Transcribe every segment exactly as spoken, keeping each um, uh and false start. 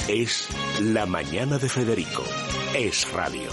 Es La Mañana de Federico. Es radio.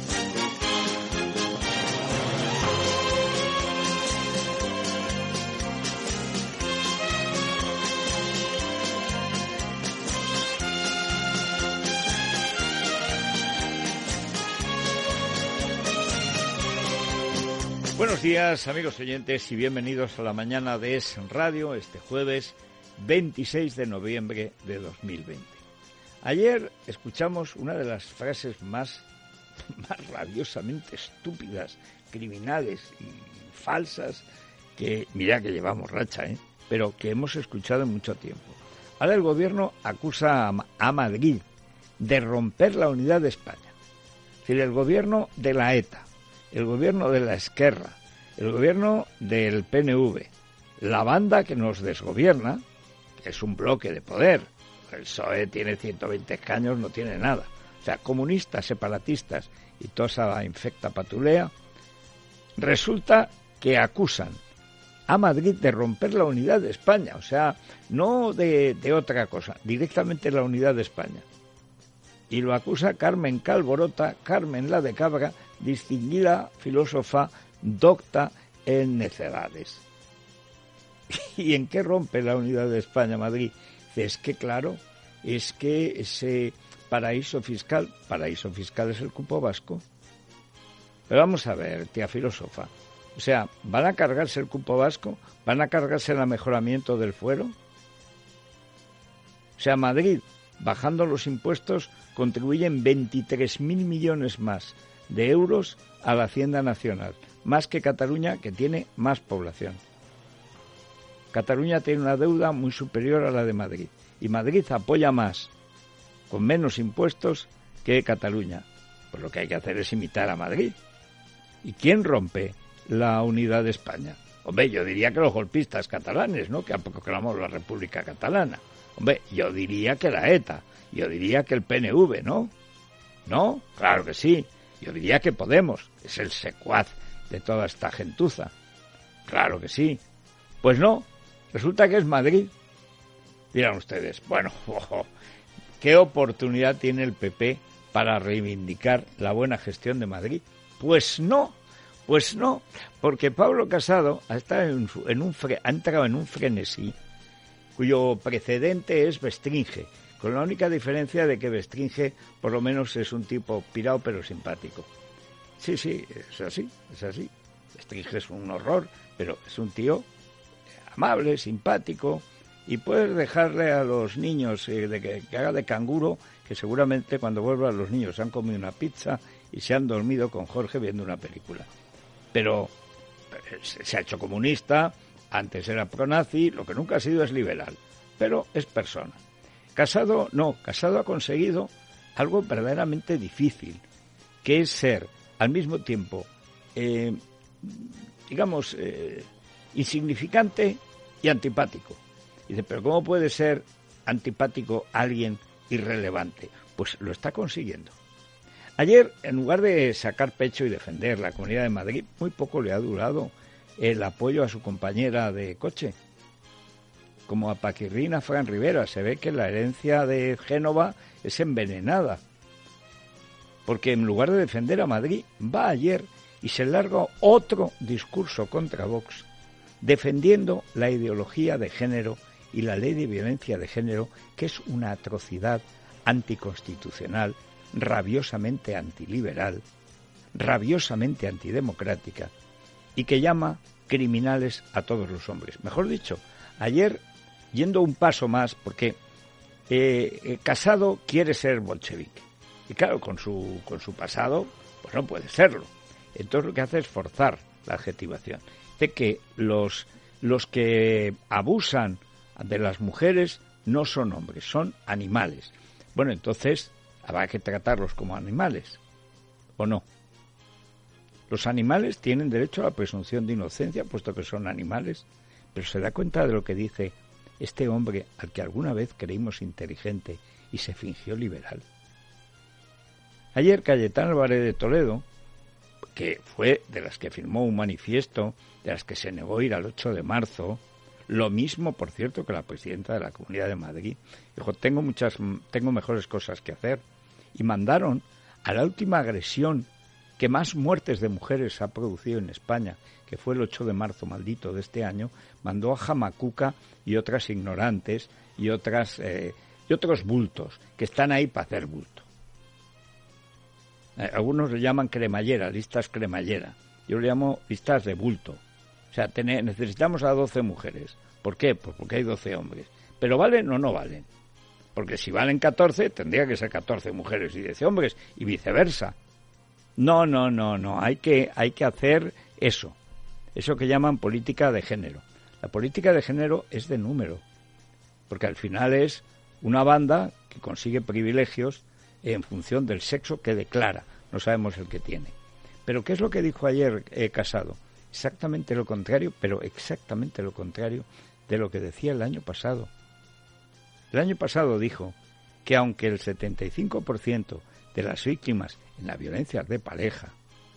Buenos días, amigos oyentes, y bienvenidos a la mañana de Es Radio, este jueves veintiséis de noviembre de dos mil veinte. Ayer escuchamos una de las frases más, más rabiosamente estúpidas, criminales y falsas que, mira que llevamos racha, ¿eh? pero que hemos escuchado en mucho tiempo. Ahora el gobierno acusa a, a Madrid de romper la unidad de España. Es decir, el gobierno de la ETA, el gobierno de la Esquerra, el gobierno del P N V, la banda que nos desgobierna, que es un bloque de poder. El P S O E tiene ciento veinte escaños, no tiene nada. O sea, comunistas, separatistas y toda esa infecta patulea, resulta que acusan a Madrid de romper la unidad de España. O sea, no de, de otra cosa, directamente la unidad de España. Y lo acusa Carmen Calborota, Carmen la de Cabra, distinguida filósofa, docta en necedades. ¿Y en qué rompe la unidad de España, Madrid? Es que, claro, es que ese paraíso fiscal, paraíso fiscal es el cupo vasco. Pero vamos a ver, tía filósofa, o sea, ¿van a cargarse el cupo vasco? ¿Van a cargarse el mejoramiento del fuero? O sea, Madrid, bajando los impuestos, contribuyen veintitrés mil millones más de euros a la Hacienda Nacional, más que Cataluña, que tiene más población. Cataluña tiene una deuda muy superior a la de Madrid, y Madrid apoya más, con menos impuestos, que Cataluña. Pues lo que hay que hacer es imitar a Madrid. ¿Y quién rompe la unidad de España? Hombre, yo diría que los golpistas catalanes, ¿no?, que han proclamado la República Catalana. Hombre, yo diría que la ETA, yo diría que el P N V, ¿no? ¿No? Claro que sí. Yo diría que Podemos, es el secuaz de toda esta gentuza. Claro que sí. Pues no, resulta que es Madrid. Dirán ustedes, bueno, ojo, ¿qué oportunidad tiene el P P para reivindicar la buena gestión de Madrid? Pues no, pues no, porque Pablo Casado ha, estado en, en un, ha entrado en un frenesí cuyo precedente es Bestringe, con la única diferencia de que Bestringe por lo menos es un tipo pirao pero simpático. Sí, sí, es así, es así. Bestringe es un horror, pero es un tío amable, simpático, y puedes dejarle a los niños eh, de que, que haga de canguro, que seguramente cuando vuelvan los niños han comido una pizza y se han dormido con Jorge viendo una película. Pero eh, se ha hecho comunista, antes era pronazi, lo que nunca ha sido es liberal, pero es persona. Casado, no, Casado ha conseguido algo verdaderamente difícil, que es ser al mismo tiempo, eh, digamos, eh, insignificante y antipático. Dice, pero ¿cómo puede ser antipático alguien irrelevante? Pues lo está consiguiendo. Ayer, en lugar de sacar pecho y defender la Comunidad de Madrid, muy poco le ha durado el apoyo a su compañera de coche. Como a Paquirrín, a Fran Rivera, se ve que la herencia de Génova es envenenada. Porque en lugar de defender a Madrid, va ayer y se larga otro discurso contra Vox, defendiendo la ideología de género y la ley de violencia de género, que es una atrocidad anticonstitucional, rabiosamente antiliberal, rabiosamente antidemocrática, y que llama criminales a todos los hombres. Mejor dicho, ayer, yendo un paso más, porque eh, eh, Casado quiere ser bolchevique, y claro, con su, con su pasado, pues no puede serlo. Entonces lo que hace es forzar la adjetivación. Dice que los, los que abusan de las mujeres no son hombres, son animales. Bueno, entonces habrá que tratarlos como animales, ¿o no? Los animales tienen derecho a la presunción de inocencia, puesto que son animales, pero se da cuenta de lo que dice este hombre al que alguna vez creímos inteligente y se fingió liberal. Ayer Cayetano Álvarez de Toledo, que fue de las que firmó un manifiesto, de las que se negó ir al ocho de marzo, Lo mismo, por cierto, que la presidenta de la Comunidad de Madrid. Dijo, tengo muchas, tengo mejores cosas que hacer. Y mandaron a la última agresión que más muertes de mujeres ha producido en España, que fue el ocho de marzo maldito de este año, mandó a Jamacuca y otras ignorantes y otras eh, y otros bultos que están ahí para hacer bulto. Eh, algunos le llaman cremallera, listas cremallera. Yo le llamo listas de bulto. O sea, tener, necesitamos a doce mujeres. ¿Por qué? Pues porque hay doce hombres. ¿Pero valen o no valen? Porque si valen catorce, tendría que ser catorce mujeres y diez hombres, y viceversa. No, no, no, no. Hay que, hay que hacer eso. Eso que llaman política de género. La política de género es de número. Porque al final es una banda que consigue privilegios en función del sexo que declara. No sabemos el que tiene. Pero ¿qué es lo que dijo ayer eh, Casado? Exactamente lo contrario, pero exactamente lo contrario de lo que decía el año pasado. El año pasado dijo que aunque el setenta y cinco por ciento de las víctimas en la violencia de pareja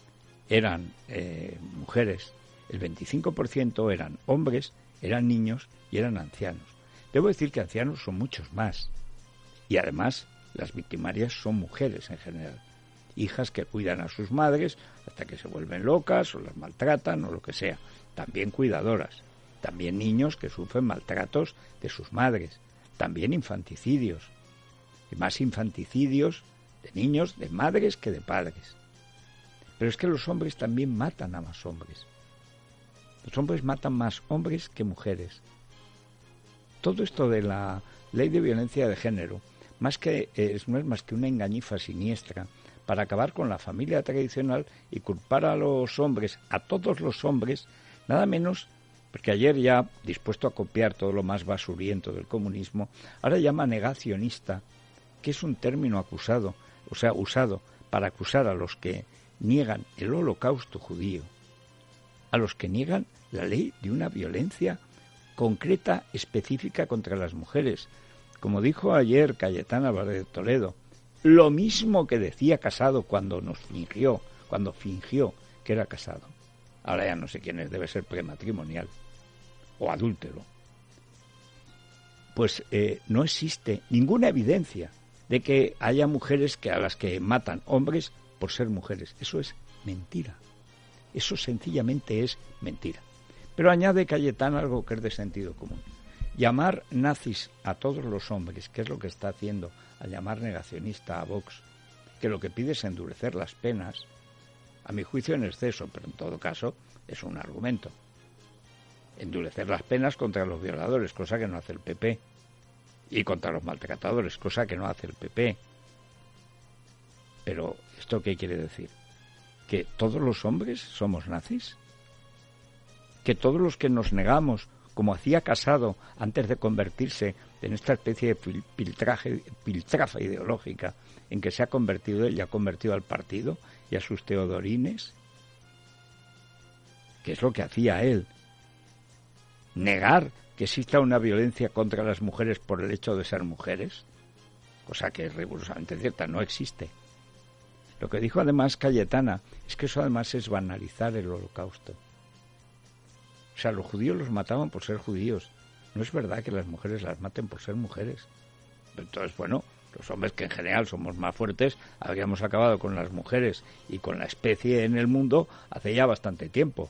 eran eh, mujeres, el veinticinco por ciento eran hombres, eran niños y eran ancianos. Debo decir que ancianos son muchos más. Y además las victimarias son mujeres en general. Hijas que cuidan a sus madres hasta que se vuelven locas o las maltratan o lo que sea. También cuidadoras. También niños que sufren maltratos de sus madres. También infanticidios. Y más infanticidios de niños, de madres que de padres. Pero es que los hombres también matan a más hombres. Los hombres matan más hombres que mujeres. Todo esto de la ley de violencia de género, más que es, no es más que una engañifa siniestra para acabar con la familia tradicional y culpar a los hombres, a todos los hombres, nada menos, porque ayer ya, dispuesto a copiar todo lo más basuriento del comunismo, ahora llama negacionista, que es un término acusado, o sea, usado para acusar a los que niegan el holocausto judío, a los que niegan la ley de una violencia concreta, específica contra las mujeres. Como dijo ayer Cayetana Álvarez de Toledo, lo mismo que decía Casado cuando nos fingió, cuando fingió que era casado. Ahora ya no sé quién es, debe ser prematrimonial o adúltero. Pues eh, no existe ninguna evidencia de que haya mujeres que a las que matan hombres por ser mujeres. Eso es mentira. Eso sencillamente es mentira. Pero añade Cayetana algo que es de sentido común. Llamar nazis a todos los hombres, que es lo que está haciendo al llamar negacionista a Vox, que lo que pide es endurecer las penas, a mi juicio en exceso, pero en todo caso es un argumento. Endurecer las penas contra los violadores, cosa que no hace el P P, y contra los maltratadores, cosa que no hace el P P. Pero, ¿esto qué quiere decir? ¿Que todos los hombres somos nazis? ¿Que todos los que nos negamos, como hacía Casado antes de convertirse en esta especie de filtraje, piltrafa ideológica en que se ha convertido él y ha convertido al partido y a sus teodorines? ¿Qué es lo que hacía él? Negar que exista una violencia contra las mujeres por el hecho de ser mujeres, cosa que es rigurosamente cierta, no existe. Lo que dijo además Cayetana es que eso además es banalizar el holocausto. O sea, los judíos los mataban por ser judíos. No es verdad que las mujeres las maten por ser mujeres. Entonces, bueno, los hombres que en general somos más fuertes, habríamos acabado con las mujeres y con la especie en el mundo hace ya bastante tiempo.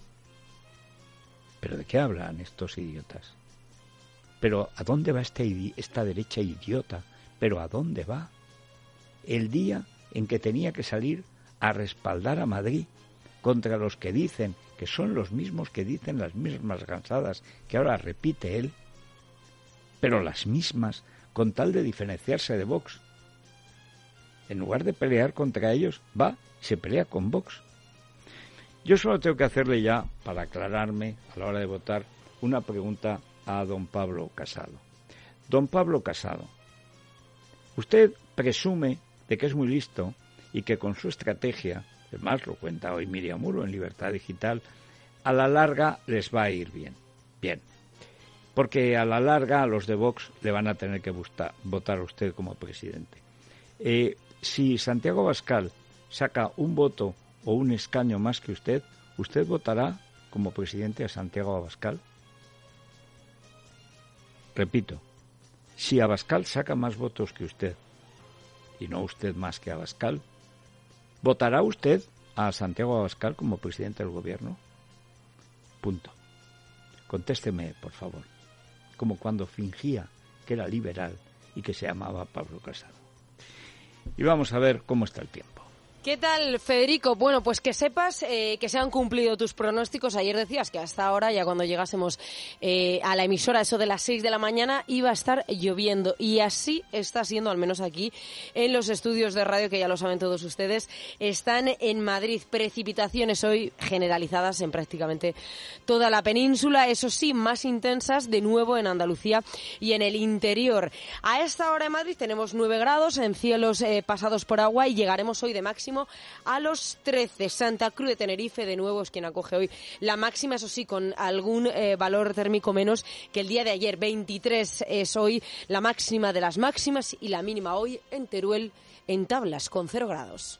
¿Pero de qué hablan estos idiotas? ¿Pero a dónde va este, esta derecha idiota? ¿Pero a dónde va? El día en que tenía que salir a respaldar a Madrid contra los que dicen que son los mismos que dicen las mismas gansadas que ahora repite él, pero las mismas con tal de diferenciarse de Vox. En lugar de pelear contra ellos, va y se pelea con Vox. Yo solo tengo que hacerle ya, para aclararme a la hora de votar, una pregunta a don Pablo Casado. Don Pablo Casado, usted presume de que es muy listo y que con su estrategia, además lo cuenta hoy Miriam Muro en Libertad Digital, a la larga les va a ir bien. Bien, porque a la larga a los de Vox le van a tener que votar, votar a usted como presidente. Eh, si Santiago Abascal saca un voto o un escaño más que usted, ¿usted votará como presidente a Santiago Abascal? repito, si Abascal saca más votos que usted, y no usted más que Abascal, ¿votará usted a Santiago Abascal como presidente del gobierno? Punto. Contésteme, por favor, como cuando fingía que era liberal y que se llamaba Pablo Casado. Y vamos a ver cómo está el tiempo. ¿Qué tal, Federico? Bueno, pues que sepas eh, que se han cumplido tus pronósticos. Ayer decías que hasta ahora, ya cuando llegásemos eh, a la emisora, eso de las seis de la mañana, iba a estar lloviendo. Y así está siendo, al menos aquí, en los estudios de radio, que ya lo saben todos ustedes, están en Madrid. Precipitaciones hoy generalizadas en prácticamente toda la península. Eso sí, más intensas de nuevo en Andalucía y en el interior. A esta hora en Madrid tenemos nueve grados en cielos eh, pasados por agua y llegaremos hoy de máximo a los trece. Santa Cruz de Tenerife de nuevo es quien acoge hoy la máxima, eso sí, con algún eh, valor térmico menos que el día de ayer. veintitrés es hoy la máxima de las máximas y la mínima hoy en Teruel en Tablas con cero grados.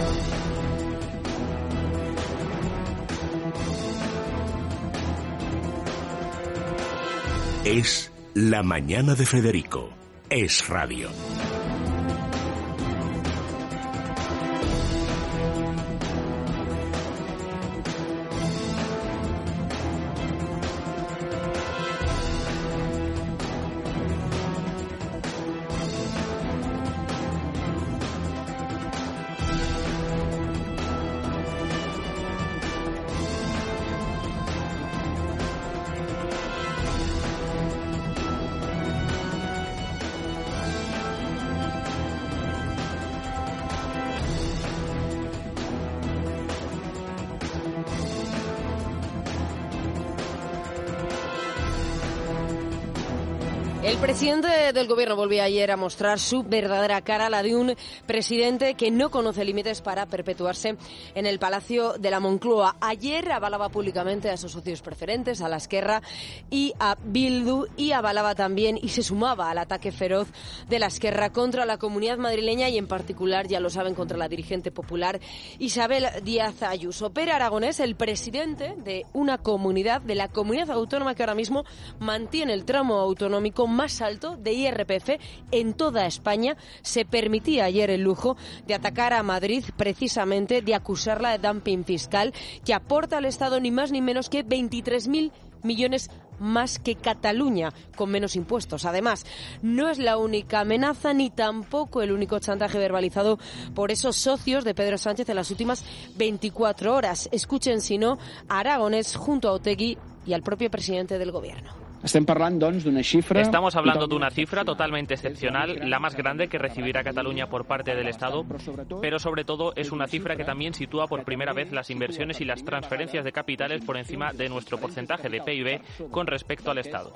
Es la mañana de Federico. Es radio. El presidente del gobierno volvió ayer a mostrar su verdadera cara, la de un presidente que no conoce límites para perpetuarse en el Palacio de la Moncloa. Ayer avalaba públicamente a sus socios preferentes, a la Esquerra y a Bildu, y avalaba también y se sumaba al ataque feroz de la Esquerra contra la comunidad madrileña y en particular, ya lo saben, contra la dirigente popular Isabel Díaz Ayuso. Pere Aragonés, el presidente de una comunidad, de la comunidad autónoma que ahora mismo mantiene el tramo autonómico más alto de I R P F en toda España, se permitía ayer el lujo de atacar a Madrid, precisamente de acusarla de dumping fiscal, que aporta al Estado ni más ni menos que veintitrés mil millones más que Cataluña, con menos impuestos. Además, no es la única amenaza ni tampoco el único chantaje verbalizado por esos socios de Pedro Sánchez en las últimas veinticuatro horas. Escuchen, si no, a Aragonés junto a Otegi y al propio presidente del gobierno. Estamos hablando de una cifra totalmente excepcional, la más grande que recibirá Cataluña por parte del Estado, pero sobre todo es una cifra que también sitúa por primera vez las inversiones y las transferencias de capitales por encima de nuestro porcentaje de P I B con respecto al Estado.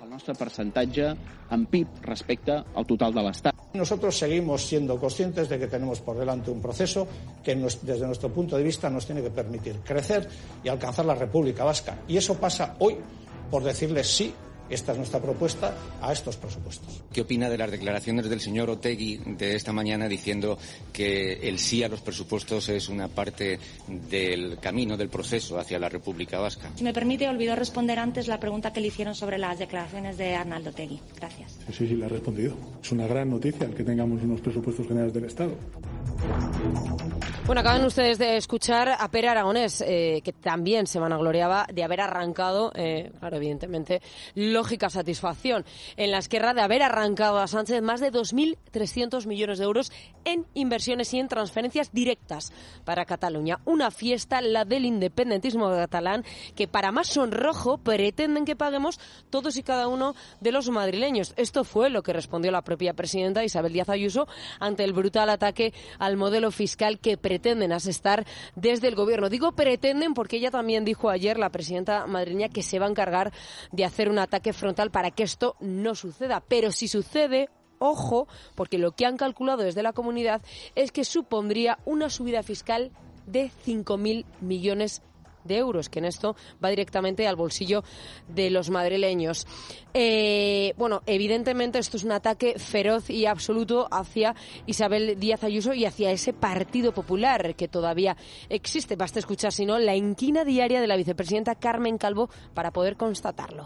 Nosotros seguimos siendo conscientes de que tenemos por delante un proceso que desde nuestro punto de vista nos tiene que permitir crecer y alcanzar la República Vasca. Y eso pasa hoy por decirles sí. Esta es nuestra propuesta a estos presupuestos. ¿Qué opina de las declaraciones del señor Otegi de esta mañana diciendo que el sí a los presupuestos es una parte del camino, del proceso hacia la República Vasca? Si me permite, olvidó responder antes la pregunta que le hicieron sobre las declaraciones de Arnaldo Otegi. Gracias. Sí, sí, le ha respondido. Es una gran noticia el que tengamos unos presupuestos generales del Estado. Bueno, acaban ustedes de escuchar a Pere Aragonés, eh, que también se vanagloriaba de haber arrancado, eh, claro, evidentemente, lógica satisfacción en la Esquerra de haber arrancado a Sánchez más de dos mil trescientos millones de euros en inversiones y en transferencias directas para Cataluña. Una fiesta, la del independentismo catalán, que para más sonrojo pretenden que paguemos todos y cada uno de los madrileños. Esto fue lo que respondió la propia presidenta Isabel Díaz Ayuso ante el brutal ataque al modelo fiscal que pretenden asestar desde el gobierno. Digo pretenden porque ella también dijo ayer, la presidenta madrileña, que se va a encargar de hacer un ataque frontal para que esto no suceda. Pero si sucede, ojo, porque lo que han calculado desde la comunidad es que supondría una subida fiscal de cinco mil millones de euros, que en esto va directamente al bolsillo de los madrileños. Eh, bueno, evidentemente esto es un ataque feroz y absoluto hacia Isabel Díaz Ayuso y hacia ese Partido Popular que todavía existe. Basta escuchar, si no, la inquina diaria de la vicepresidenta Carmen Calvo para poder constatarlo.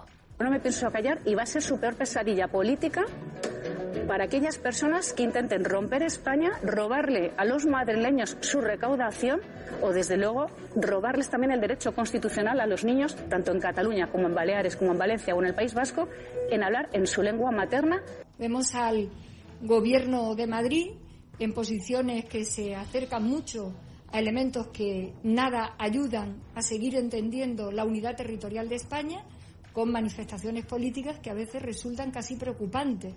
No me pienso callar y va a ser su peor pesadilla política para aquellas personas que intenten romper España, robarle a los madrileños su recaudación o, desde luego, robarles también el derecho constitucional a los niños, tanto en Cataluña como en Baleares, como en Valencia o en el País Vasco, en hablar en su lengua materna. Vemos al Gobierno de Madrid en posiciones que se acercan mucho a elementos que nada ayudan a seguir entendiendo la unidad territorial de España, con manifestaciones políticas que a veces resultan casi preocupantes.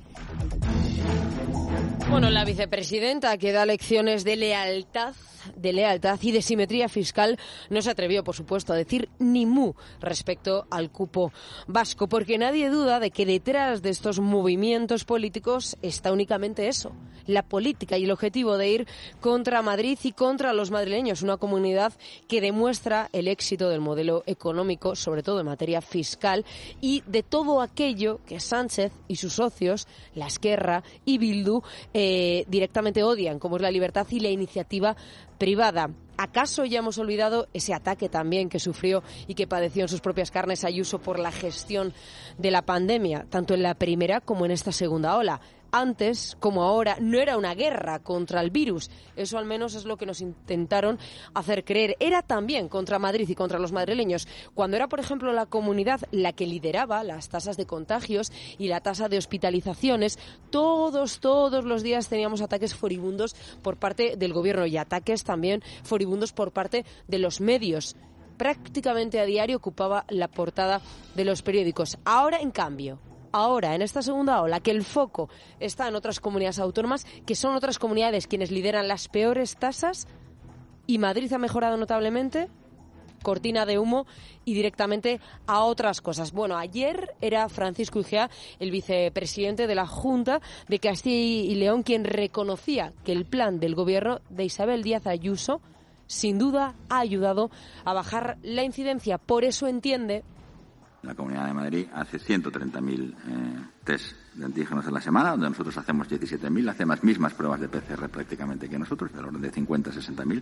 Bueno, la vicepresidenta, que da lecciones de lealtad, de lealtad y de simetría fiscal, no se atrevió, por supuesto, a decir ni mu respecto al cupo vasco, porque nadie duda de que detrás de estos movimientos políticos está únicamente eso, la política y el objetivo de ir contra Madrid y contra los madrileños, una comunidad que demuestra el éxito del modelo económico, sobre todo en materia fiscal, y de todo aquello que Sánchez y sus socios, la Esquerra y Bildu, eh, directamente odian, como es la libertad y la iniciativa privada. ¿Acaso ya hemos olvidado ese ataque también que sufrió y que padeció en sus propias carnes Ayuso por la gestión de la pandemia, tanto en la primera como en esta segunda ola? Antes, como ahora, no era una guerra contra el virus. Eso al menos es lo que nos intentaron hacer creer. Era también contra Madrid y contra los madrileños. Cuando era, por ejemplo, la comunidad la que lideraba las tasas de contagios y la tasa de hospitalizaciones, todos, todos los días teníamos ataques furibundos por parte del gobierno y ataques también furibundos por parte de los medios. Prácticamente a diario ocupaba la portada de los periódicos. Ahora, en cambio, ahora, en esta segunda ola, que el foco está en otras comunidades autónomas, que son otras comunidades quienes lideran las peores tasas, y Madrid ha mejorado notablemente, cortina de humo y directamente a otras cosas. Bueno, ayer era Francisco Igea, el vicepresidente de la Junta de Castilla y León, quien reconocía que el plan del gobierno de Isabel Díaz Ayuso, sin duda, ha ayudado a bajar la incidencia. Por eso entiende... La Comunidad de Madrid hace ciento treinta mil eh, test de antígenos a la semana, donde nosotros hacemos diecisiete mil, hace las mismas pruebas de P C R prácticamente que nosotros, del orden de cincuenta a sesenta mil,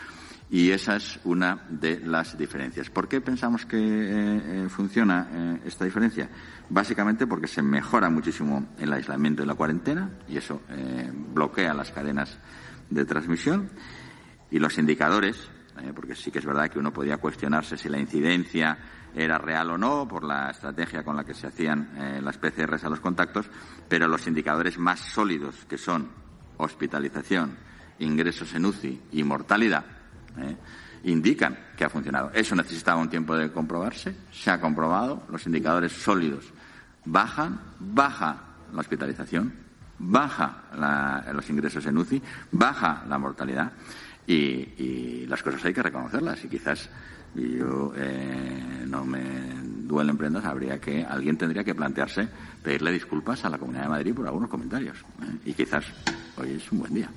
y esa es una de las diferencias. ¿Por qué pensamos que eh, funciona eh, esta diferencia? Básicamente porque se mejora muchísimo el aislamiento y la cuarentena, y eso eh, bloquea las cadenas de transmisión, y los indicadores, eh, porque sí que es verdad que uno podía cuestionarse si la incidencia era real o no por la estrategia con la que se hacían eh, las P C Rs a los contactos, pero los indicadores más sólidos, que son hospitalización, ingresos en U C I y mortalidad, eh, indican que ha funcionado. Eso necesitaba un tiempo de comprobarse, se ha comprobado, los indicadores sólidos bajan, baja la hospitalización, baja la, los ingresos en U C I, baja la mortalidad, y, y las cosas hay que reconocerlas, y quizás y yo eh, no me duelen prendas, habría que alguien tendría que plantearse pedirle disculpas a la Comunidad de Madrid por algunos comentarios, ¿eh? Y quizás hoy es un buen día.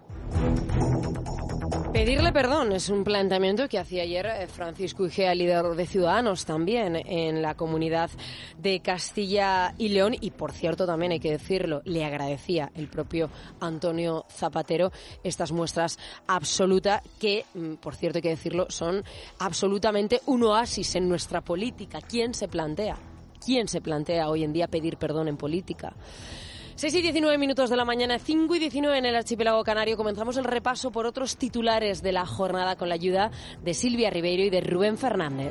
Pedirle perdón es un planteamiento que hacía ayer Francisco Igea, líder de Ciudadanos, también en la Comunidad de Castilla y León. Y, por cierto, también hay que decirlo, le agradecía el propio Antonio Zapatero estas muestras absolutas que, por cierto, hay que decirlo, son absolutamente un oasis en nuestra política. ¿Quién se plantea? ¿Quién se plantea hoy en día pedir perdón en política? seis y diecinueve minutos de la mañana, cinco y diecinueve en el archipiélago canario. Comenzamos el repaso por otros titulares de la jornada con la ayuda de Silvia Ribeiro y de Rubén Fernández.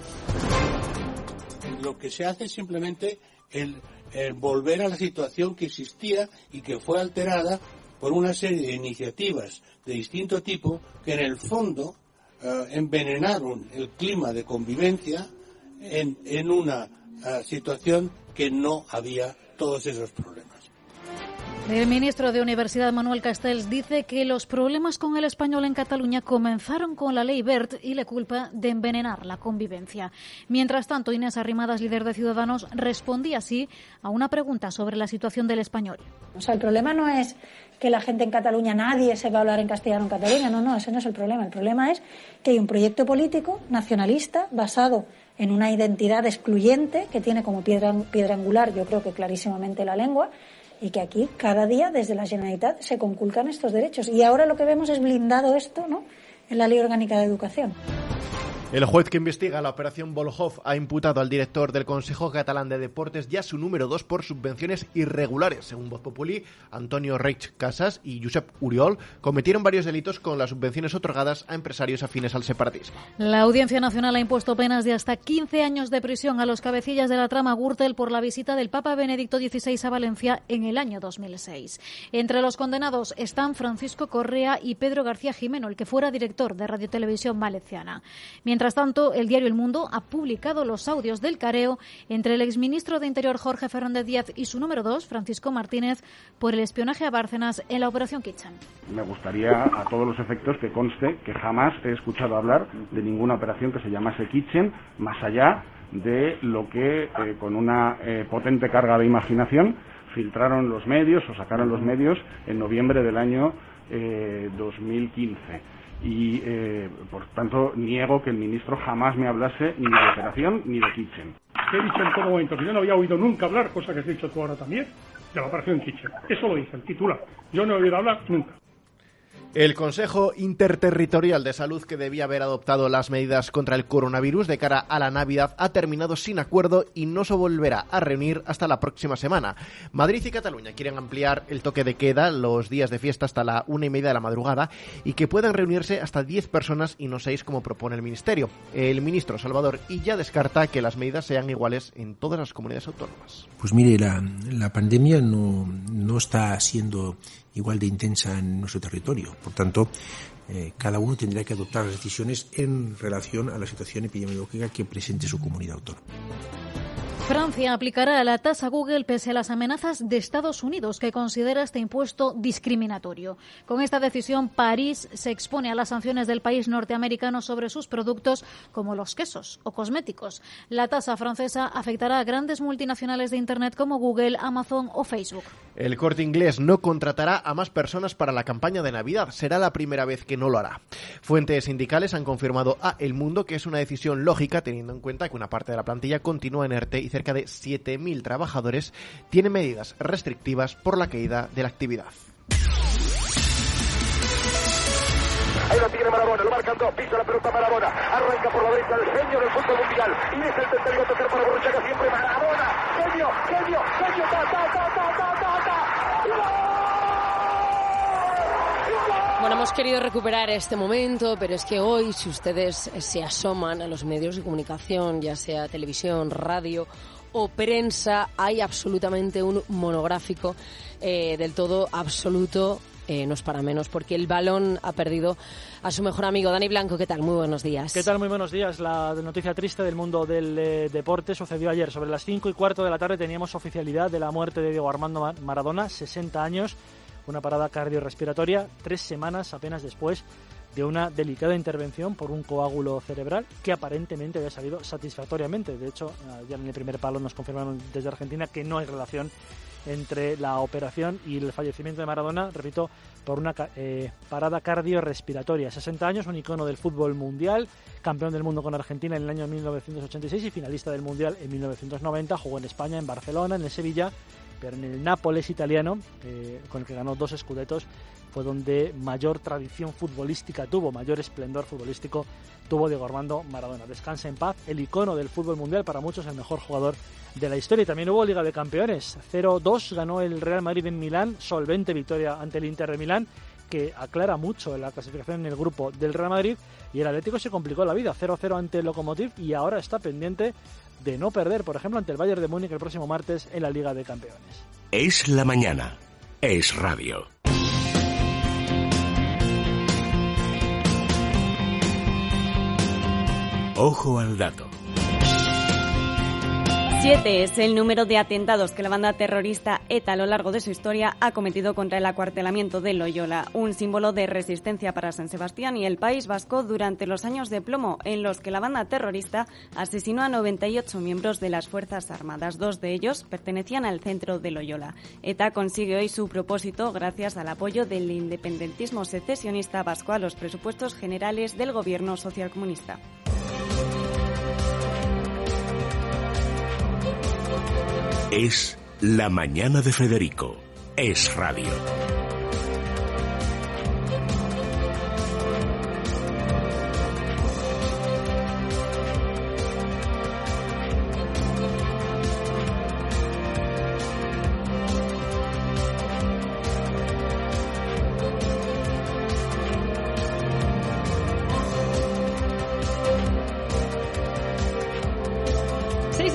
Lo que se hace es simplemente el, el volver a la situación que existía y que fue alterada por una serie de iniciativas de distinto tipo que en el fondo eh, envenenaron el clima de convivencia en, en una eh, situación que no había todos esos problemas. El ministro de Universidad, Manuel Castells, dice que los problemas con el español en Cataluña comenzaron con la ley Wert y le culpa de envenenar la convivencia. Mientras tanto, Inés Arrimadas, líder de Ciudadanos, respondía así a una pregunta sobre la situación del español. O sea, el problema no es que la gente en Cataluña, nadie se va a hablar en castellano en Cataluña. No, no, ese no es el problema. El problema es que hay un proyecto político nacionalista basado en una identidad excluyente que tiene como piedra, piedra angular, yo creo que clarísimamente, la lengua, y que aquí cada día desde la Generalitat se conculcan estos derechos. Y ahora lo que vemos es blindado esto, ¿no?, en la Ley Orgánica de Educación. El juez que investiga la operación Volhov ha imputado al director del Consejo Catalán de Deportes, ya su número dos, por subvenciones irregulares. Según Voz Populi, Antonio Reig Casas y Josep Oriol cometieron varios delitos con las subvenciones otorgadas a empresarios afines al separatismo. La Audiencia Nacional ha impuesto penas de hasta quince años de prisión a los cabecillas de la trama Gürtel por la visita del Papa Benedicto dieciséis a Valencia en el año dos mil seis. Entre los condenados están Francisco Correa y Pedro García Jimeno, el que fuera director de Radio Televisión Valenciana. Mientras Mientras tanto, el diario El Mundo ha publicado los audios del careo entre el exministro de Interior Jorge Fernández Díaz y su número dos, Francisco Martínez, por el espionaje a Bárcenas en la Operación Kitchen. Me gustaría, a todos los efectos, que conste que jamás he escuchado hablar de ninguna operación que se llamase Kitchen, más allá de lo que, eh, con una eh, potente carga de imaginación, filtraron los medios o sacaron los medios en noviembre del año eh, dos mil quince. Y, eh, por tanto, niego que el ministro jamás me hablase ni de operación ni de Kitchen. He dicho en todo momento que yo no había oído nunca hablar, cosa que has dicho tú ahora también, de la operación Kitchen. Eso lo dice el titular. Yo no he oído hablar nunca. El Consejo Interterritorial de Salud, que debía haber adoptado las medidas contra el coronavirus de cara a la Navidad, ha terminado sin acuerdo y no se volverá a reunir hasta la próxima semana. Madrid y Cataluña quieren ampliar el toque de queda los días de fiesta hasta la una y media de la madrugada y que puedan reunirse hasta diez personas y no seis como propone el Ministerio. El ministro Salvador Illa descarta que las medidas sean iguales en todas las comunidades autónomas. Pues mire, la, la pandemia no, no está siendo igual de intensa en nuestro territorio. Por tanto, eh, cada uno tendrá que adoptar las decisiones en relación a la situación epidemiológica que presente su comunidad autónoma. Francia aplicará la tasa Google pese a las amenazas de Estados Unidos, que considera este impuesto discriminatorio. Con esta decisión, París se expone a las sanciones del país norteamericano sobre sus productos, como los quesos o cosméticos. La tasa francesa afectará a grandes multinacionales de Internet como Google, Amazon o Facebook. El Corte Inglés no contratará a más personas para la campaña de Navidad. Será la primera vez que no lo hará. Fuentes sindicales han confirmado a El Mundo que es una decisión lógica, teniendo en cuenta que una parte de la plantilla continúa en ERTE y cerca de siete mil trabajadores tienen medidas restrictivas por la caída de la actividad. Ahí lo tiene Maradona, lo marcan dos, pisa la pelota Maradona, arranca por la derecha el genio del fútbol mundial y es el tercero a tocar para Borruchaga, siempre Maradona, genio, genio, genio, ta, ta, ta, ta, ta, ta, ta. Bueno, hemos querido recuperar este momento, pero es que hoy, si ustedes se asoman a los medios de comunicación, ya sea televisión, radio o prensa, hay absolutamente un monográfico eh, del todo absoluto, eh, no es para menos, porque el balón ha perdido a su mejor amigo. Dani Blanco, ¿qué tal? Muy buenos días. ¿Qué tal? Muy buenos días. La noticia triste del mundo del eh, deporte sucedió ayer. Sobre las cinco y cuarto de la tarde teníamos oficialidad de la muerte de Diego Armando Maradona, sesenta años. Una parada cardiorrespiratoria, tres semanas apenas después de una delicada intervención por un coágulo cerebral que aparentemente había salido satisfactoriamente. De hecho, ya en el primer palo nos confirmaron desde Argentina que no hay relación entre la operación y el fallecimiento de Maradona, repito, por una eh, parada cardiorrespiratoria. sesenta años, un icono del fútbol mundial, campeón del mundo con Argentina en el año mil novecientos ochenta y seis y finalista del Mundial en mil novecientos noventa. Jugó en España, en Barcelona, en el Sevilla, pero en el Nápoles italiano, eh, con el que ganó dos escudetos, fue donde mayor tradición futbolística tuvo, mayor esplendor futbolístico tuvo Diego Armando Maradona. Descanse en paz, el icono del fútbol mundial, para muchos el mejor jugador de la historia. Y también hubo Liga de Campeones, cero dos ganó el Real Madrid en Milán, solvente victoria ante el Inter de Milán, que aclara mucho la clasificación en el grupo del Real Madrid, y el Atlético se complicó la vida, cero cero ante el Lokomotiv, y ahora está pendiente de no perder, por ejemplo, ante el Bayern de Múnich el próximo martes en la Liga de Campeones. Es la mañana, es radio. Ojo al dato. Siete es el número de atentados que la banda terrorista ETA a lo largo de su historia ha cometido contra el acuartelamiento de Loyola, un símbolo de resistencia para San Sebastián y el País Vasco durante los años de plomo en los que la banda terrorista asesinó a noventa y ocho miembros de las Fuerzas Armadas. Dos de ellos pertenecían al centro de Loyola. ETA consigue hoy su propósito gracias al apoyo del independentismo secesionista vasco a los presupuestos generales del gobierno socialcomunista. Es la mañana de Federico. Es radio.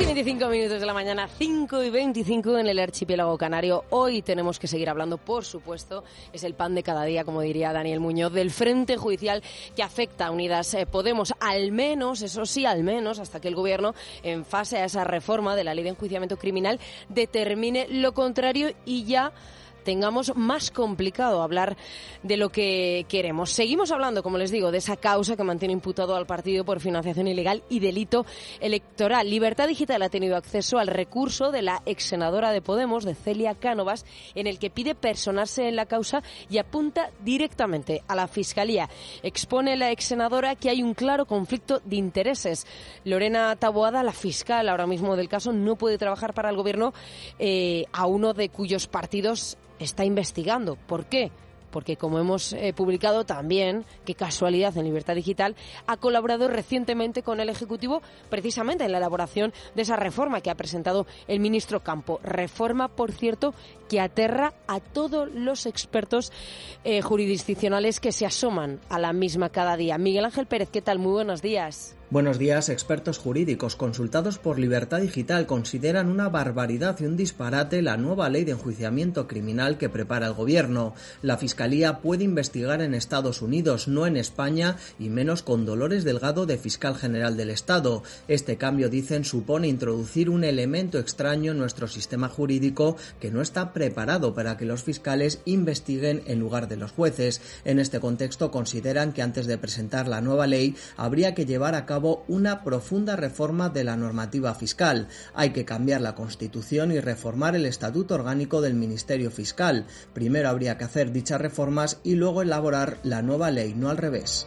veinticinco minutos de la mañana, cinco y veinticinco en el archipiélago canario. Hoy tenemos que seguir hablando, por supuesto, es el pan de cada día, como diría Daniel Muñoz, del frente judicial que afecta a Unidas Podemos, al menos, eso sí, al menos, hasta que el Gobierno, en fase a esa reforma de la ley de enjuiciamiento criminal, determine lo contrario y ya tengamos más complicado hablar de lo que queremos. Seguimos hablando, como les digo, de esa causa que mantiene imputado al partido por financiación ilegal y delito electoral. Libertad Digital ha tenido acceso al recurso de la ex senadora de Podemos, de Celia Cánovas, en el que pide personarse en la causa y apunta directamente a la Fiscalía. Expone la ex senadora que hay un claro conflicto de intereses. Lorena Taboada, la fiscal ahora mismo del caso, no puede trabajar para el Gobierno eh, a uno de cuyos partidos está investigando. ¿Por qué? Porque, como hemos eh, publicado también, qué casualidad, en Libertad Digital, ha colaborado recientemente con el Ejecutivo precisamente en la elaboración de esa reforma que ha presentado el ministro Campo. Reforma, por cierto, que aterra a todos los expertos eh, jurisdiccionales que se asoman a la misma cada día. Miguel Ángel Pérez, ¿qué tal? Muy buenos días. Buenos días. Expertos jurídicos consultados por Libertad Digital consideran una barbaridad y un disparate la nueva ley de enjuiciamiento criminal que prepara el Gobierno. La Fiscalía puede investigar en Estados Unidos, no en España, y menos con Dolores Delgado de Fiscal General del Estado. Este cambio, dicen, supone introducir un elemento extraño en nuestro sistema jurídico que no está preparado para que los fiscales investiguen en lugar de los jueces. En este contexto, consideran que antes de presentar la nueva ley habría que llevar a cabo una profunda reforma de la normativa fiscal. Hay que cambiar la Constitución y reformar el Estatuto Orgánico del Ministerio Fiscal. Primero habría que hacer dichas reformas y luego elaborar la nueva ley, no al revés.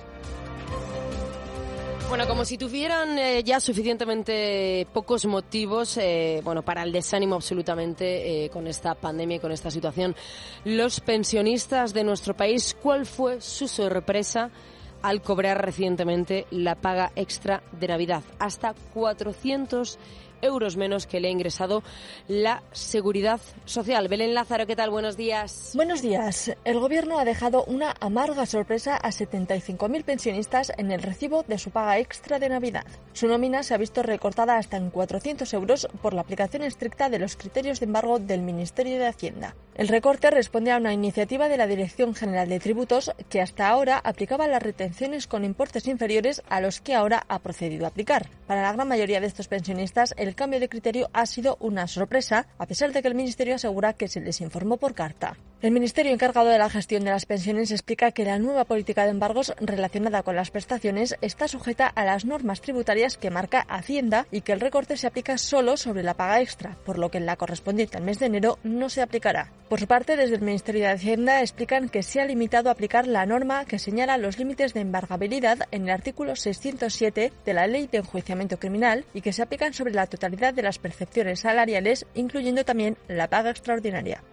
Bueno, como si tuvieran eh, ya suficientemente pocos motivos eh, bueno, para el desánimo absolutamente eh, con esta pandemia y con esta situación, los pensionistas de nuestro país, ¿cuál fue su sorpresa al cobrar recientemente la paga extra de Navidad? Hasta cuatrocientos euros menos que le ha ingresado la Seguridad Social. Belén Lázaro, ¿qué tal? Buenos días. Buenos días. El Gobierno ha dejado una amarga sorpresa a setenta y cinco mil pensionistas en el recibo de su paga extra de Navidad. Su nómina se ha visto recortada hasta en cuatrocientos euros por la aplicación estricta de los criterios de embargo del Ministerio de Hacienda. El recorte responde a una iniciativa de la Dirección General de Tributos que hasta ahora aplicaba las retenciones con importes inferiores a los que ahora ha procedido a aplicar. Para la gran mayoría de estos pensionistas, el cambio de criterio ha sido una sorpresa, a pesar de que el Ministerio asegura que se les informó por carta. El Ministerio encargado de la gestión de las pensiones explica que la nueva política de embargos relacionada con las prestaciones está sujeta a las normas tributarias que marca Hacienda y que el recorte se aplica solo sobre la paga extra, por lo que en la correspondiente al mes de enero no se aplicará. Por su parte, desde el Ministerio de Hacienda explican que se ha limitado a aplicar la norma que señala los límites de embargabilidad en el artículo seiscientos siete de la Ley de Enjuiciamiento Criminal y que se aplican sobre la totalidad de las percepciones salariales, incluyendo también la paga extraordinaria.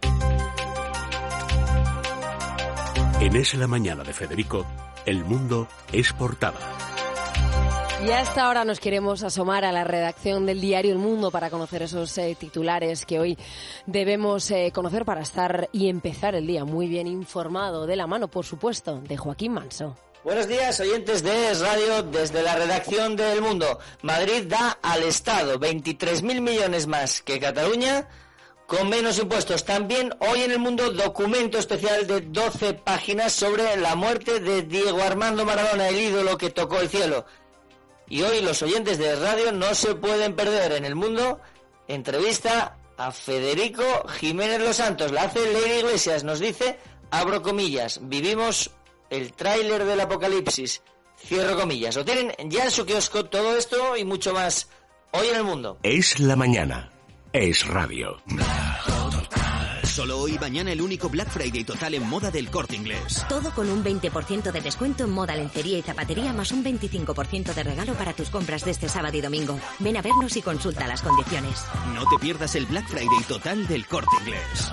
En Es la Mañana de Federico, el mundo es portada. Y a esta hora nos queremos asomar a la redacción del diario El Mundo para conocer esos eh, titulares que hoy debemos eh, conocer para estar y empezar el día muy bien informado, de la mano, por supuesto, de Joaquín Manso. Buenos días, oyentes de Es Radio, desde la redacción de El Mundo. Madrid da al Estado veintitrés mil millones más que Cataluña, con menos impuestos. También hoy en El Mundo, documento especial de doce páginas sobre la muerte de Diego Armando Maradona, el ídolo que tocó el cielo. Y hoy los oyentes de Radio no se pueden perder en El Mundo entrevista a Federico Jiménez Los Santos. La hace Leire Iglesias, nos dice, abro comillas, vivimos el tráiler del apocalipsis, cierro comillas. Lo tienen ya en su kiosco, todo esto y mucho más hoy en El Mundo. Es la mañana, es radio. Solo hoy y mañana el único Black Friday total en moda del Corte Inglés. Todo con un veinte por ciento de descuento en moda, lencería y zapatería, más un veinticinco por ciento de regalo para tus compras de este sábado y domingo. Ven a vernos y consulta las condiciones. No te pierdas el Black Friday total del Corte Inglés.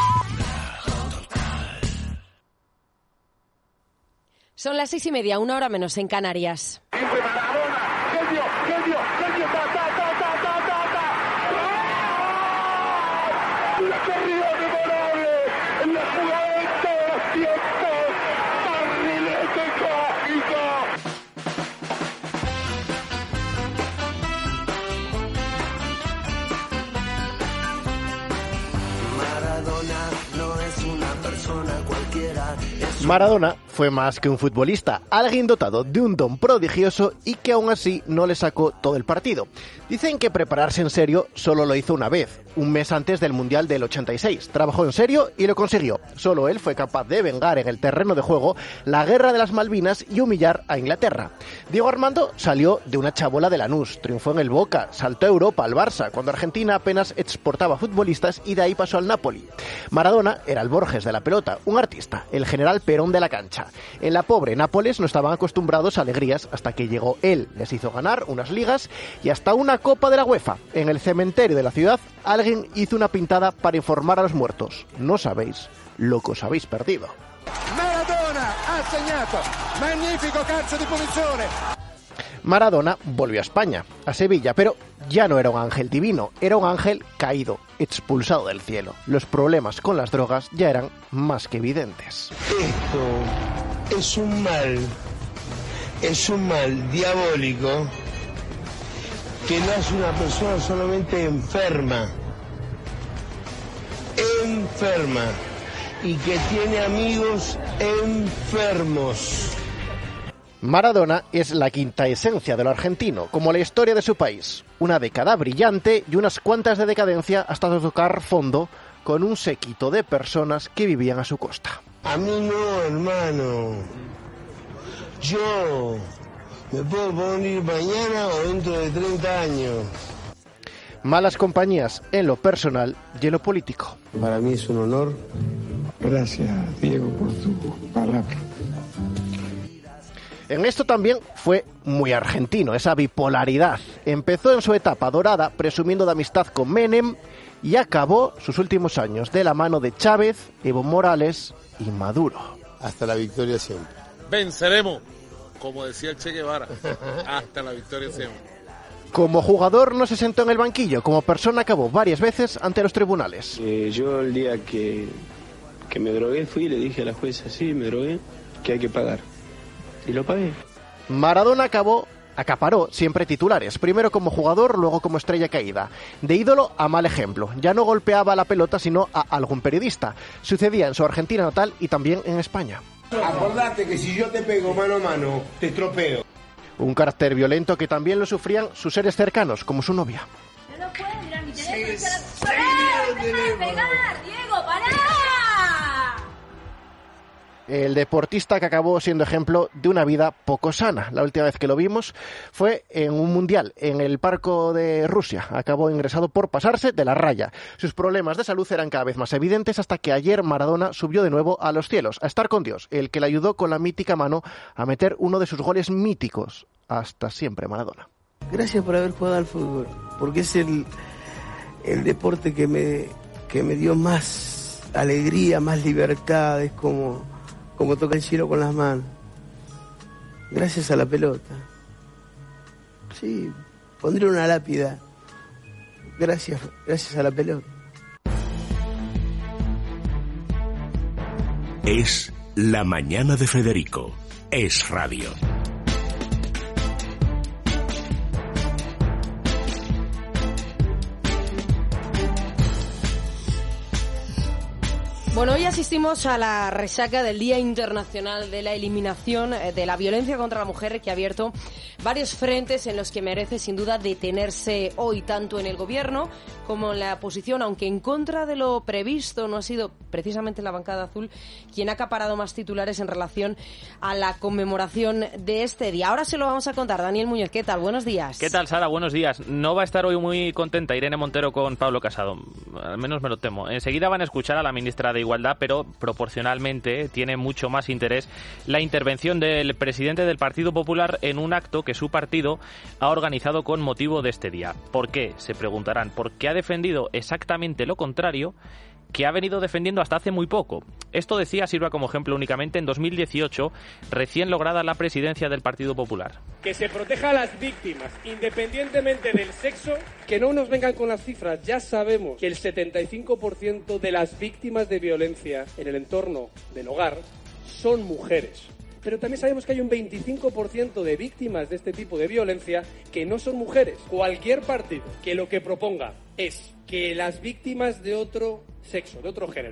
Son las seis y media, una hora menos en Canarias. Maradona fue más que un futbolista, alguien dotado de un don prodigioso y que aún así no le sacó todo el partido. Dicen que prepararse en serio solo lo hizo una vez, un mes antes del Mundial del ochenta y seis. Trabajó en serio y lo consiguió. Solo él fue capaz de vengar en el terreno de juego la guerra de las Malvinas y humillar a Inglaterra. Diego Armando salió de una chabola de Lanús, triunfó en el Boca, saltó a Europa al Barça, cuando Argentina apenas exportaba futbolistas y de ahí pasó al Napoli. Maradona era el Borges de la pelota, un artista, el general Perón de la cancha. En la pobre Nápoles no estaban acostumbrados a alegrías hasta que llegó él. Les hizo ganar unas ligas y hasta una Copa de la UEFA. En el cementerio de la ciudad, alguien hizo una pintada para informar a los muertos. No sabéis lo que os habéis perdido. Maradona ha segnato. Magnífico calcio di punizione. Maradona volvió a España, a Sevilla, pero ya no era un ángel divino, era un ángel caído, expulsado del cielo. Los problemas con las drogas ya eran más que evidentes. Esto es un mal, es un mal diabólico que no es una persona solamente enferma, enferma, y que tiene amigos enfermos. Maradona es la quinta esencia de lo argentino, como la historia de su país. Una década brillante y unas cuantas de decadencia hasta tocar fondo con un séquito de personas que vivían a su costa. A mí no, hermano. Yo me puedo morir mañana o dentro de treinta años. Malas compañías en lo personal y en lo político. Para mí es un honor. Gracias, Diego, por tu palabra. En esto también fue muy argentino, esa bipolaridad. Empezó en su etapa dorada presumiendo de amistad con Menem y acabó sus últimos años de la mano de Chávez, Evo Morales y Maduro. Hasta la victoria siempre. Venceremos, como decía el Che Guevara, hasta la victoria siempre. Como jugador no se sentó en el banquillo, como persona acabó varias veces ante los tribunales. Eh, yo el día que, que me drogué fui y le dije a la jueza, sí, me drogué, que hay que pagar. Y lo pagué. Maradona acabó, acaparó siempre titulares, primero como jugador, luego como estrella caída. De ídolo a mal ejemplo, ya no golpeaba la pelota sino a algún periodista. Sucedía en su Argentina natal y también en España. Acordate que si yo te pego mano a mano, te estropeo. Un carácter violento que también lo sufrían sus seres cercanos, como su novia. No lo puedo mirar mi teléfono. Sí, ¡Pará! ¡Deja de pegar, Diego! ¡Pará! El deportista que acabó siendo ejemplo de una vida poco sana. La última vez que lo vimos fue en un mundial, en el Parco de Rusia. Acabó ingresado por pasarse de la raya. Sus problemas de salud eran cada vez más evidentes hasta que ayer Maradona subió de nuevo a los cielos, a estar con Dios, el que le ayudó con la mítica mano a meter uno de sus goles míticos. Hasta siempre, Maradona. Gracias por haber jugado al fútbol, porque es el, el deporte que me, que me dio más alegría, más libertad, es como... como toca el cielo con las manos. Gracias a la pelota. Sí, pondré una lápida. Gracias, gracias a la pelota. Es La Mañana de Federico. Es radio. Bueno, hoy asistimos a la resaca del Día Internacional de la Eliminación de la Violencia contra la Mujer, que ha abierto varios frentes en los que merece sin duda detenerse hoy, tanto en el Gobierno como en la oposición, aunque en contra de lo previsto. No ha sido precisamente la bancada azul quien ha acaparado más titulares en relación a la conmemoración de este día. Ahora se lo vamos a contar. Daniel Muñoz, ¿qué tal? Buenos días. ¿Qué tal, Sara? Buenos días. No va a estar hoy muy contenta Irene Montero con Pablo Casado, al menos me lo temo. Enseguida van a escuchar a la ministra de Igualdad, pero proporcionalmente tiene mucho más interés la intervención del presidente del Partido Popular en un acto que su partido ha organizado con motivo de este día. ¿Por qué? Se preguntarán. Porque ha defendido exactamente lo contrario que ha venido defendiendo hasta hace muy poco. Esto, decía, sirva como ejemplo únicamente en dos mil dieciocho, recién lograda la presidencia del Partido Popular. Que se proteja a las víctimas, independientemente del sexo, que no nos vengan con las cifras. Ya sabemos que el setenta y cinco por ciento de las víctimas de violencia en el entorno del hogar son mujeres. Pero también sabemos que hay un veinticinco por ciento de víctimas de este tipo de violencia que no son mujeres. Cualquier partido que lo que proponga es que las víctimas de otro sexo, de otro género,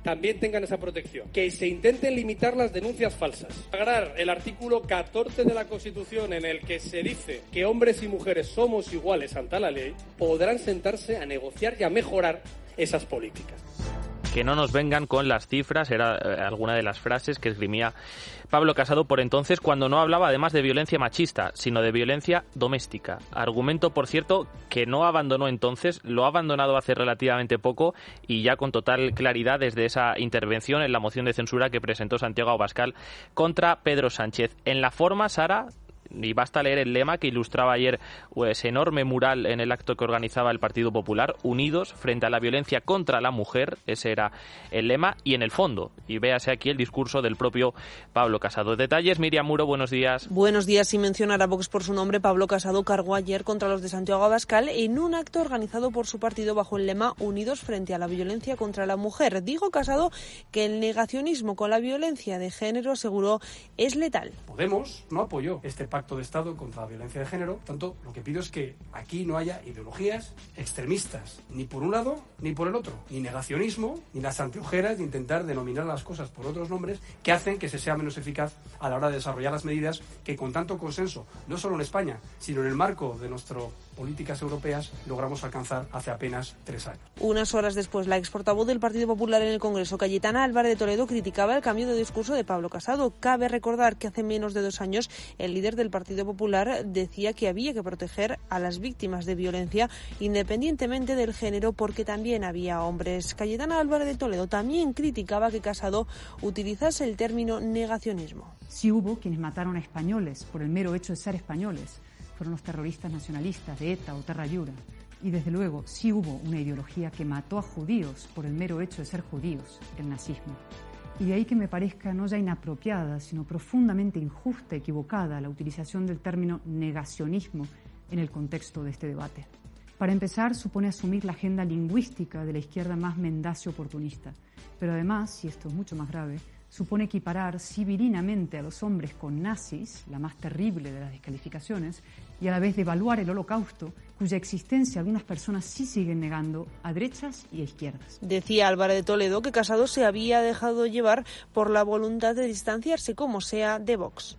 también tengan esa protección. Que se intenten limitar las denuncias falsas. Agarrar el artículo catorce de la Constitución en el que se dice que hombres y mujeres somos iguales ante la ley, podrán sentarse a negociar y a mejorar esas políticas. Que no nos vengan con las cifras, era eh, alguna de las frases que esgrimía Pablo Casado por entonces, cuando no hablaba además de violencia machista, sino de violencia doméstica. Argumento, por cierto, que no abandonó entonces, lo ha abandonado hace relativamente poco y ya con total claridad desde esa intervención en la moción de censura que presentó Santiago Abascal contra Pedro Sánchez. En la forma, Sara, y basta leer el lema que ilustraba ayer ese enorme mural en el acto que organizaba el Partido Popular, unidos frente a la violencia contra la mujer, ese era el lema, y en el fondo, y véase aquí el discurso del propio Pablo Casado. Detalles, Miriam Muro, buenos días. Buenos días, sin mencionar a Vox por su nombre, Pablo Casado cargó ayer contra los de Santiago Abascal en un acto organizado por su partido bajo el lema Unidos frente a la violencia contra la mujer. Dijo Casado que el negacionismo con la violencia de género, aseguró, es letal. Podemos no apoyó este pacto de Estado contra la violencia de género. Tanto, lo que pido es que aquí no haya ideologías extremistas, ni por un lado ni por el otro, ni negacionismo, ni las anteojeras de intentar denominar las cosas por otros nombres que hacen que se sea menos eficaz a la hora de desarrollar las medidas que con tanto consenso, no solo en España, sino en el marco de nuestras políticas europeas, logramos alcanzar hace apenas tres años. Unas horas después, la ex portavoz del Partido Popular en el Congreso, Cayetana Álvarez de Toledo, criticaba el cambio de discurso de Pablo Casado. Cabe recordar que hace menos de dos años el líder del Partido Popular decía que había que proteger a las víctimas de violencia independientemente del género, porque también había hombres. Cayetana Álvarez de Toledo también criticaba que Casado utilizase el término negacionismo. Si hubo quienes mataron a españoles por el mero hecho de ser españoles, fueron los terroristas nacionalistas de ETA o Terra Llura. Y desde luego sí hubo una ideología que mató a judíos por el mero hecho de ser judíos, el nazismo. Y de ahí que me parezca no ya inapropiada, sino profundamente injusta, equivocada, la utilización del término negacionismo en el contexto de este debate. Para empezar, supone asumir la agenda lingüística de la izquierda más mendaz y oportunista. Pero además, y esto es mucho más grave, supone equiparar civilinamente a los hombres con nazis, la más terrible de las descalificaciones, y a la vez devaluar el Holocausto, cuya existencia algunas personas sí siguen negando a derechas y a izquierdas. Decía Álvarez de Toledo que Casado se había dejado llevar por la voluntad de distanciarse, como sea, de Vox.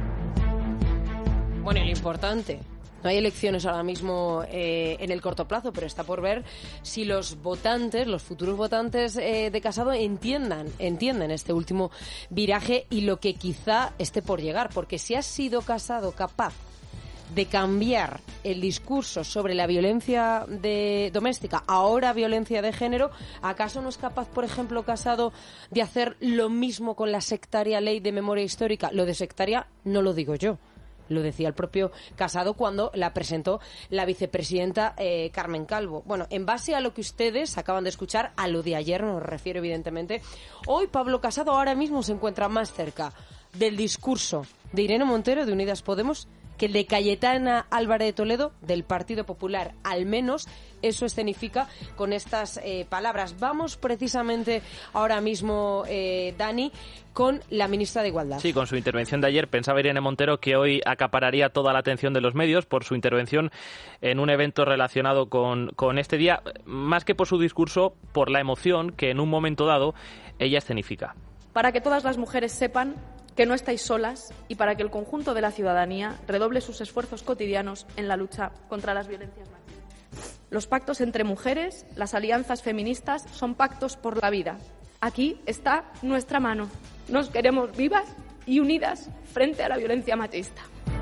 Bueno, y lo importante, no hay elecciones ahora mismo eh, en el corto plazo, pero está por ver si los votantes, los futuros votantes eh, de Casado entiendan, entienden este último viraje y lo que quizá esté por llegar, porque si ha sido Casado capaz de cambiar el discurso sobre la violencia de, doméstica, ahora violencia de género, ¿acaso no es capaz, por ejemplo, Casado, de hacer lo mismo con la sectaria ley de memoria histórica? Lo de sectaria no lo digo yo. Lo decía el propio Casado cuando la presentó la vicepresidenta eh, Carmen Calvo. Bueno, en base a lo que ustedes acaban de escuchar, a lo de ayer, nos refiero evidentemente, hoy Pablo Casado ahora mismo se encuentra más cerca del discurso de Irene Montero de Unidas Podemos que el de Cayetana Álvarez de Toledo del Partido Popular. Al menos eso escenifica con estas eh, palabras. Vamos precisamente ahora mismo, eh, Dani, con la ministra de Igualdad. Sí, con su intervención de ayer. Pensaba Irene Montero que hoy acapararía toda la atención de los medios por su intervención en un evento relacionado con, con este día, más que por su discurso, por la emoción que en un momento dado ella escenifica. Para que todas las mujeres sepan que no estáis solas y para que el conjunto de la ciudadanía redoble sus esfuerzos cotidianos en la lucha contra las violencias machistas. Los pactos entre mujeres, las alianzas feministas, son pactos por la vida. Aquí está nuestra mano. Nos queremos vivas y unidas frente a la violencia machista.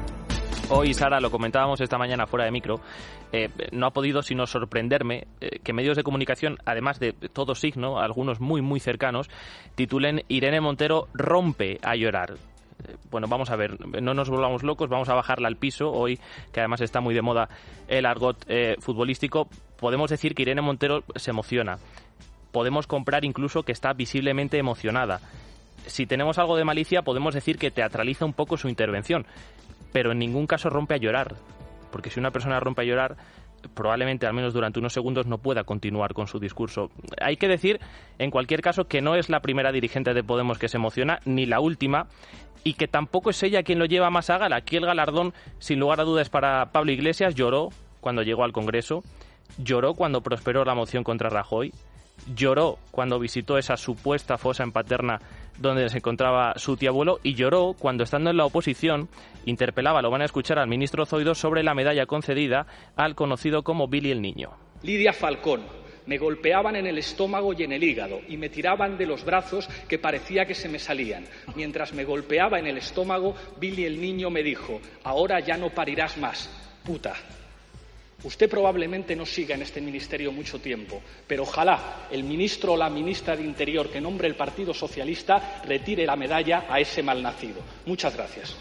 Hoy, Sara, lo comentábamos esta mañana fuera de micro, eh, no ha podido sino sorprenderme eh, que medios de comunicación, además de todo signo, algunos muy, muy cercanos, titulen Irene Montero rompe a llorar. Eh, bueno, vamos a ver, no nos volvamos locos, vamos a bajarla al piso. Hoy, que además está muy de moda el argot eh, futbolístico, podemos decir que Irene Montero se emociona. Podemos comprar incluso que está visiblemente emocionada. Si tenemos algo de malicia, podemos decir que teatraliza un poco su intervención. Pero en ningún caso rompe a llorar, porque si una persona rompe a llorar, probablemente al menos durante unos segundos no pueda continuar con su discurso. Hay que decir, en cualquier caso, que no es la primera dirigente de Podemos que se emociona, ni la última, y que tampoco es ella quien lo lleva más a gala. Aquí el galardón, sin lugar a dudas, para Pablo Iglesias. Lloró cuando llegó al Congreso, lloró cuando prosperó la moción contra Rajoy, lloró cuando visitó esa supuesta fosa en Paterna donde se encontraba su tío abuelo, y lloró cuando, estando en la oposición, interpelaba, lo van a escuchar, al ministro Zoido sobre la medalla concedida al conocido como Billy el Niño. Lidia Falcón, me golpeaban en el estómago y en el hígado y me tiraban de los brazos que parecía que se me salían. Mientras me golpeaba en el estómago, Billy el Niño me dijo: ahora ya no parirás más, puta. Usted probablemente no siga en este ministerio mucho tiempo, pero ojalá el ministro o la ministra de Interior que nombre el Partido Socialista retire la medalla a ese malnacido. Muchas gracias.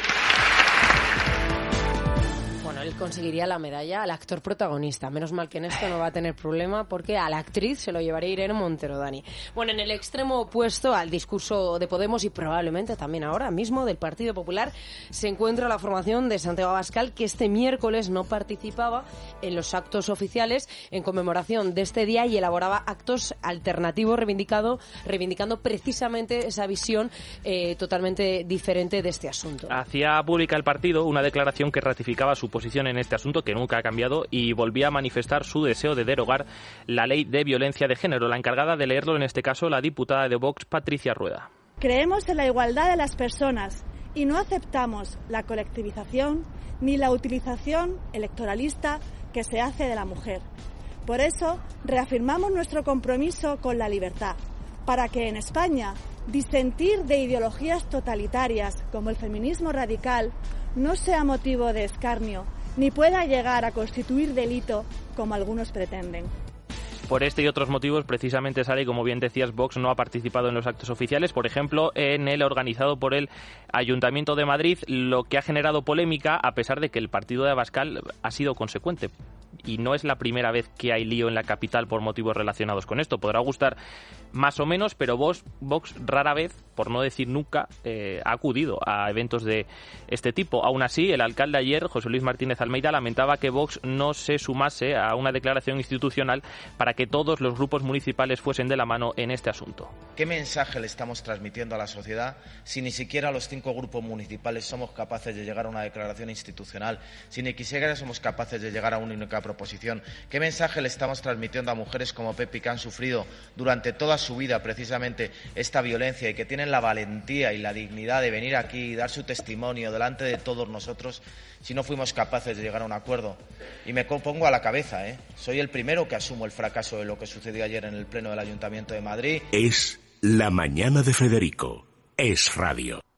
Bueno, él conseguiría la medalla al actor protagonista. Menos mal que en esto no va a tener problema, porque a la actriz se lo llevaría Irene Montero, Dani. Bueno, en el extremo opuesto al discurso de Podemos y probablemente también ahora mismo del Partido Popular, se encuentra la formación de Santiago Abascal, que este miércoles no participaba en los actos oficiales en conmemoración de este día y elaboraba actos alternativos reivindicado, reivindicando precisamente esa visión eh, totalmente diferente de este asunto. Hacía pública el partido una declaración que ratificaba su posición en este asunto, que nunca ha cambiado, y volvía a manifestar su deseo de derogar la ley de violencia de género. La encargada de leerlo, en este caso, la diputada de Vox, Patricia Rueda. Creemos en la igualdad de las personas y no aceptamos la colectivización ni la utilización electoralista que se hace de la mujer. Por eso, reafirmamos nuestro compromiso con la libertad, para que en España disentir de ideologías totalitarias como el feminismo radical no sea motivo de escarnio, ni pueda llegar a constituir delito, como algunos pretenden. Por este y otros motivos, precisamente, Sara, y como bien decías, Vox no ha participado en los actos oficiales, por ejemplo, en el organizado por el Ayuntamiento de Madrid, lo que ha generado polémica, a pesar de que el partido de Abascal ha sido consecuente. Y no es la primera vez que hay lío en la capital por motivos relacionados con esto. Podrá gustar más o menos, pero Vox, Vox rara vez, por no decir nunca, eh, ha acudido a eventos de este tipo. Aún así, el alcalde ayer, José Luis Martínez Almeida, lamentaba que Vox no se sumase a una declaración institucional para que todos los grupos municipales fuesen de la mano en este asunto. ¿Qué mensaje le estamos transmitiendo a la sociedad si ni siquiera los cinco grupos municipales somos capaces de llegar a una declaración institucional, si ni siquiera somos capaces de llegar a una única proposición? ¿Qué mensaje le estamos transmitiendo a mujeres como Pepi, que han sufrido durante toda su vida precisamente esta violencia y que tienen la valentía y la dignidad de venir aquí y dar su testimonio delante de todos nosotros, si no fuimos capaces de llegar a un acuerdo? Y me pongo a la cabeza, ¿eh? Soy el primero que asumo el fracaso de lo que sucedió ayer en el Pleno del Ayuntamiento de Madrid. Es La Mañana de Federico. Es Radio.